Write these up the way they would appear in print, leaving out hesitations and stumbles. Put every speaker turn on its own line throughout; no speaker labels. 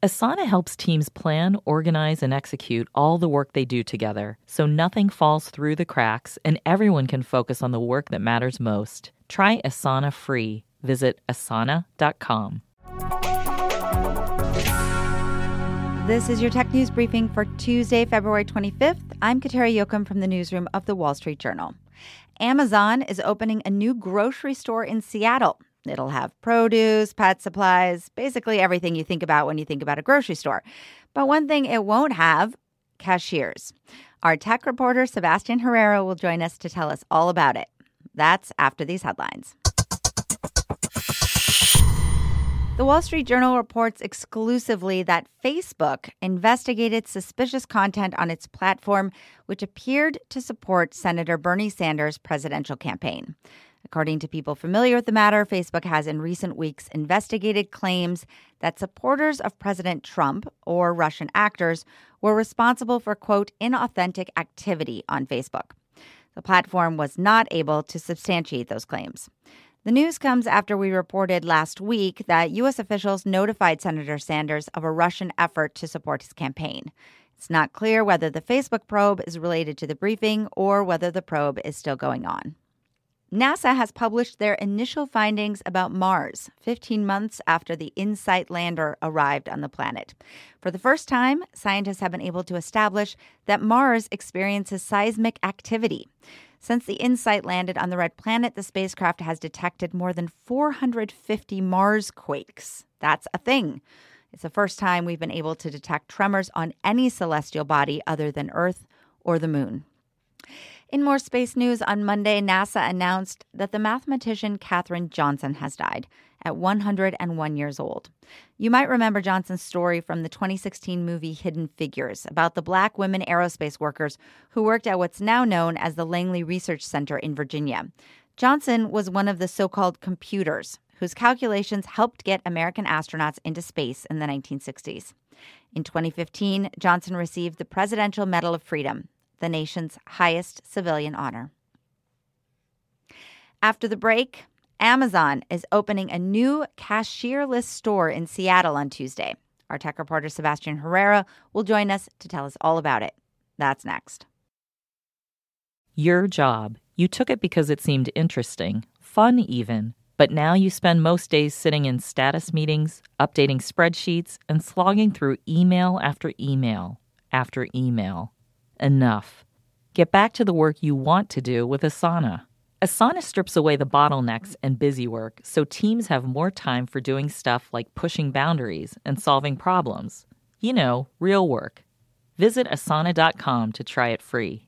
Asana helps teams plan, organize, and execute all the work they do together, so nothing falls through the cracks and everyone can focus on the work that matters most. Try Asana free. Visit asana.com.
This is your tech news briefing for Tuesday, February 25th. I'm Kateri Jochum from the newsroom of The Wall Street Journal. Amazon is opening a new grocery store in Seattle. It'll have produce, pet supplies, basically everything you think about when you think about a grocery store. But one thing it won't have, cashiers. Our tech reporter, Sebastian Herrera, will join us to tell us all about it. That's after these headlines. The Wall Street Journal reports exclusively that Facebook investigated suspicious content on its platform, which appeared to support Senator Bernie Sanders' presidential campaign. According to people familiar with the matter, Facebook has in recent weeks investigated claims that supporters of President Trump or Russian actors were responsible for, quote, inauthentic activity on Facebook. The platform was not able to substantiate those claims. The news comes after we reported last week that U.S. officials notified Senator Sanders of a Russian effort to support his campaign. It's not clear whether the Facebook probe is related to the briefing or whether the probe is still going on. NASA has published their initial findings about Mars 15 months after the InSight lander arrived on the planet. For the first time, scientists have been able to establish that Mars experiences seismic activity. Since the InSight landed on the red planet, the spacecraft has detected more than 450 Mars quakes. That's a thing. It's the first time we've been able to detect tremors on any celestial body other than Earth or the Moon. In more space news, on Monday, NASA announced that the mathematician Katherine Johnson has died at 101 years old. You might remember Johnson's story from the 2016 movie Hidden Figures about the Black women aerospace workers who worked at what's now known as the Langley Research Center in Virginia. Johnson was one of the so-called computers whose calculations helped get American astronauts into space in the 1960s. In 2015, Johnson received the Presidential Medal of Freedom, the nation's highest civilian honor. After the break, Amazon is opening a new cashierless store in Seattle on Tuesday. Our tech reporter, Sebastian Herrera, will join us to tell us all about it. That's next.
Your job. You took it because it seemed interesting, fun even, but now you spend most days sitting in status meetings, updating spreadsheets, and slogging through email after email after email. Enough. Get back to the work you want to do with Asana. Asana strips away the bottlenecks and busy work so teams have more time for doing stuff like pushing boundaries and solving problems. You know, real work. Visit asana.com to try it free.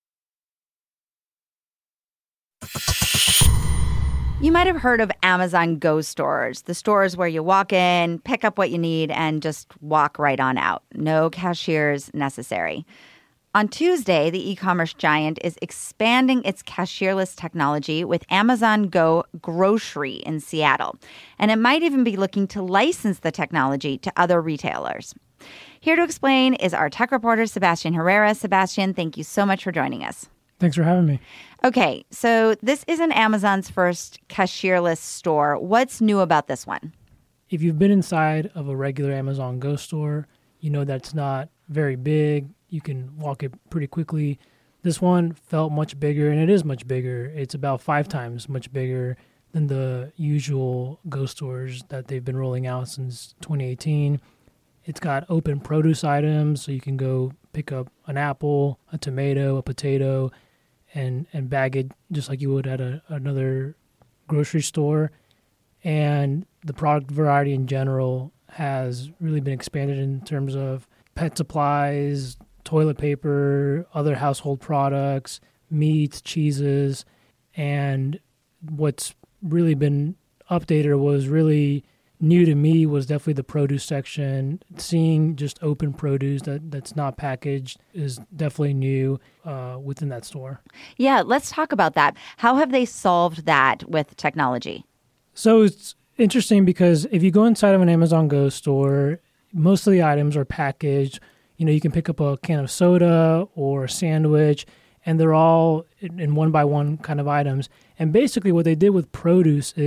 You might have heard of Amazon Go stores, the stores where you walk in, pick up what you need, and just walk right on out. No cashiers necessary. On Tuesday, the e-commerce giant is expanding its cashierless technology with Amazon Go Grocery in Seattle. And it might even be looking to license the technology to other retailers. Here to explain is our tech reporter, Sebastian Herrera. Sebastian, thank you so much for joining us.
Thanks for having me.
Okay, so this isn't Amazon's first cashierless store. What's new about this one?
If you've been inside of a regular Amazon Go store, you know that's not very big. You can walk it pretty quickly. This one felt much bigger, and it is much bigger. It's about 5 times much bigger than the usual Go stores that they've been rolling out since 2018. It's got open produce items, so you can go pick up an apple, a tomato, a potato, and bag it just like you would at another grocery store. And the product variety in general has really been expanded in terms of pet supplies, toilet paper, other household products, meats, cheeses. And what's really been updated, was really new to me, was definitely the produce section. Seeing just open produce that's not packaged is definitely new within that store.
Yeah, let's talk about that. How have they solved that with technology?
So it's interesting because if you go inside of an Amazon Go store, most of the items are packaged. You know, you can pick up a can of soda or a sandwich, and they're all in one-by-one kind of items. And basically what they did with produce is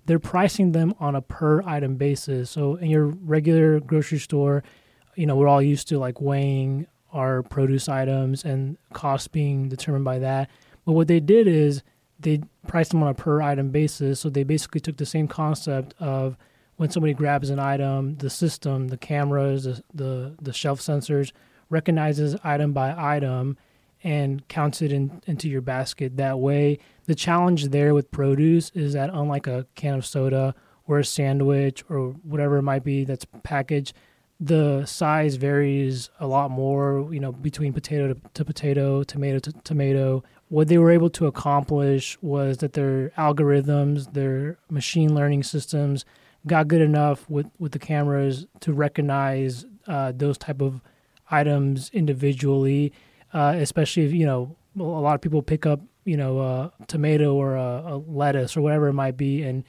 they're pricing them on a per item basis. So in your regular grocery store, we're all used to like weighing our produce items and costs being determined by that. But what they did is they priced them on a per item basis. So they basically took the same concept of when somebody grabs an item, the system, the cameras, the shelf sensors recognizes item by item and counts it into your basket that way. The challenge there with produce is that unlike a can of soda or a sandwich or whatever it might be that's packaged, the size varies a lot more, between potato to potato, tomato to tomato. What they were able to accomplish was that their algorithms, their machine learning systems got good enough with the cameras to recognize those type of items individually, especially if, a lot of people pick up, a tomato or a lettuce or whatever it might be, and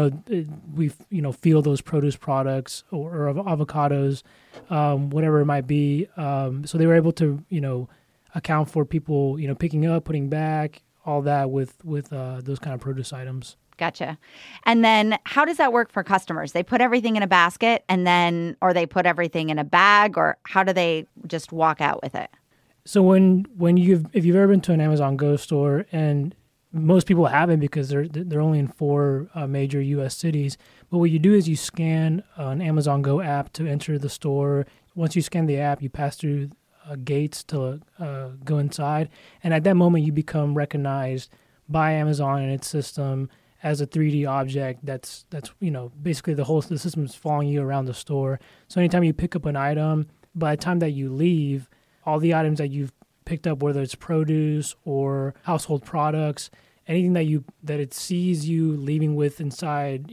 we feel those produce products or avocados, whatever it might be. So they were able to account for people picking up, putting back, all that with those kind of produce items.
Gotcha. And then how does that work for customers? They put everything in a basket or they put everything in a bag, or how do they just walk out with it?
So if you've ever been to an Amazon Go store, and most people haven't because they're only in 4 major U.S. cities, but what you do is you scan an Amazon Go app to enter the store. Once you scan the app, you pass through gates to go inside, and at that moment you become recognized by Amazon and its system as a 3D object that's basically the system is following you around the store. So anytime you pick up an item, by the time that you leave, all the items that you've picked up, whether it's produce or household products, anything that it sees you leaving with inside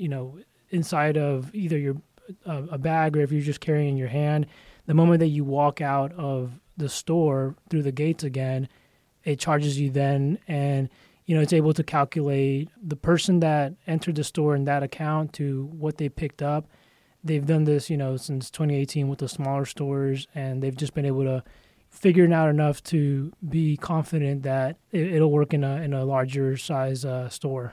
of either a bag or if you're just carrying in your hand, the moment that you walk out of the store through the gates again, it charges you then, and it's able to calculate the person that entered the store in that account to what they picked up. They've done this, since 2018 with the smaller stores, and they've just been able to figure it out enough to be confident that it'll work in a larger size store.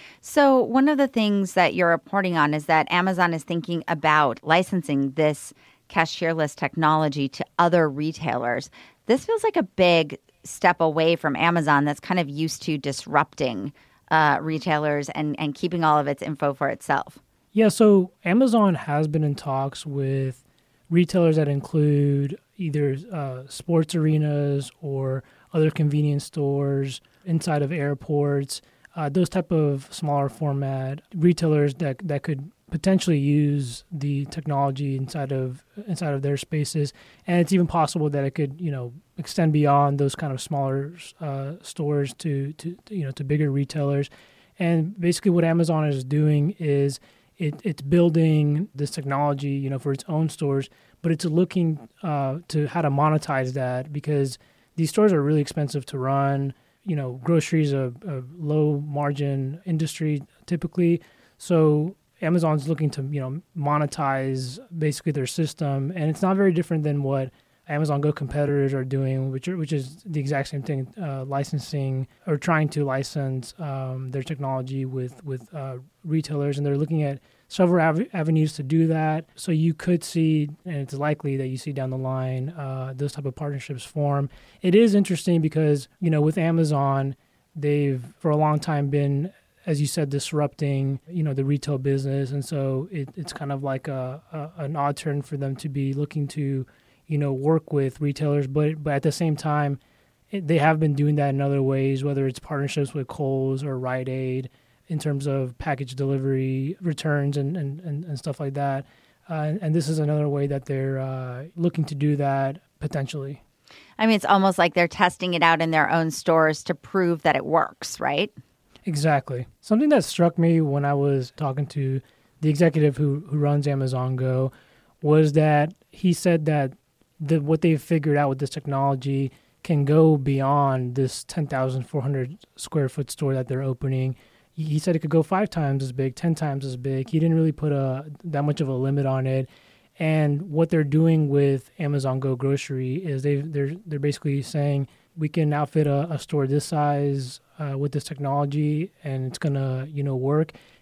So one of the things that you're reporting on is that Amazon is thinking about licensing this cashierless technology to other retailers. This feels like a big step away from Amazon that's kind of used to disrupting retailers and keeping all of its info for itself.
Yeah, so Amazon has been in talks with retailers that include either sports arenas or other convenience stores inside of airports, those type of smaller format retailers that could potentially use the technology inside of their spaces. And it's even possible that it could, extend beyond those kind of smaller stores to bigger retailers. And basically what Amazon is doing is it's building this technology, for its own stores, but it's looking to how to monetize that, because these stores are really expensive to run. Groceries are a low margin industry typically. So Amazon's looking to, monetize basically their system, and it's not very different than what Amazon Go competitors are doing, which is the exact same thing, licensing or trying to license their technology with retailers, and they're looking at several avenues to do that. So you could see, and it's likely that you see down the line, those type of partnerships form. It is interesting because, with Amazon, they've for a long time been, as you said, disrupting, the retail business. And so it's kind of like an odd turn for them to be looking to, work with retailers. But at the same time, they have been doing that in other ways, whether it's partnerships with Kohl's or Rite Aid in terms of package delivery, returns, and stuff like that. And this is another way that they're looking to do that potentially.
I mean, it's almost like they're testing it out in their own stores to prove that it works, right?
Exactly. Something that struck me when I was talking to the executive who runs Amazon Go was that he said that what they've figured out with this technology can go beyond this 10,400 square foot store that they're opening. He said it could go 5 times as big, 10 times as big. He didn't really put that much of a limit on it. And what they're doing with Amazon Go Grocery is they're basically saying we can outfit a store this size with this technology, and it's gonna work.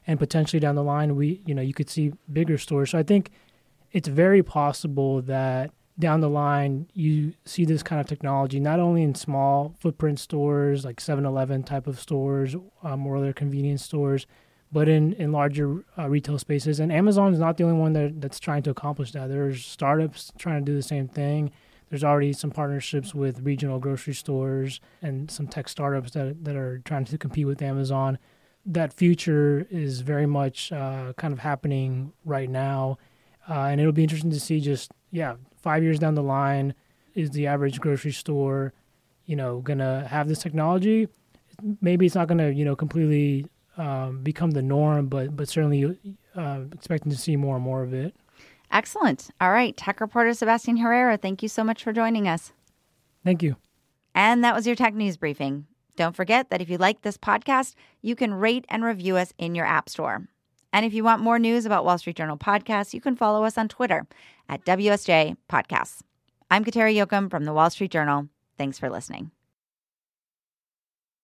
and potentially down the line, you could see bigger stores. So I think it's very possible that down the line, you see this kind of technology, not only in small footprint stores like 7-Eleven type of stores or other convenience stores, but in larger retail spaces. And Amazon is not the only one that's trying to accomplish that. There's startups trying to do the same thing. There's already some partnerships with regional grocery stores and some tech startups that are trying to compete with Amazon. That future is very much kind of happening right now. And it'll be interesting to see 5 years down the line, is the average grocery store, going to have this technology? Maybe it's not going to, completely become the norm, but certainly expecting to see more and more of it.
Excellent. All right. Tech reporter Sebastian Herrera, thank you so much for joining us.
Thank you.
And that was your Tech News Briefing. Don't forget that if you like this podcast, you can rate and review us in your app store. And if you want more news about Wall Street Journal podcasts, you can follow us on Twitter at WSJ Podcasts. I'm Kateri Jochum from the Wall Street Journal. Thanks for listening.